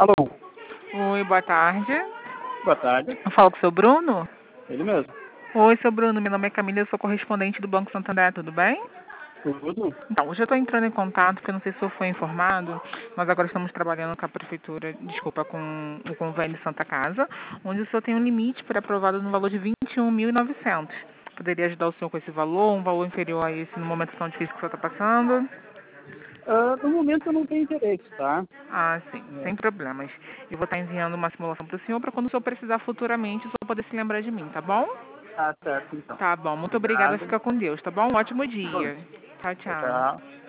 Alô, Oi, boa tarde. boa tarde. Eu falo com o seu Bruno? Ele mesmo. Oi, seu Bruno. Meu nome é Camila, eu sou correspondente do Banco Santander, tudo bem? Tudo? Então, hoje eu estou entrando em contato, porque eu não sei se o senhor foi informado, nós agora estamos trabalhando com a prefeitura, desculpa, com o convênio Santa Casa, onde o senhor tem um limite pré-aprovado no valor de 21.900. Poderia ajudar o senhor com esse valor, um valor inferior a esse no momento tão difícil que o senhor está passando? No momento eu não tenho interesse, tá? Ah, sim, É, sem problemas. Eu vou estar enviando uma simulação para o senhor, para quando o senhor precisar futuramente, o senhor poder se lembrar de mim, tá bom? tá certo então. Tá bom, muito obrigada. Obrigado. Fica com Deus, tá bom? Um ótimo Bom, dia. Tchau, tchau, tchau. tchau.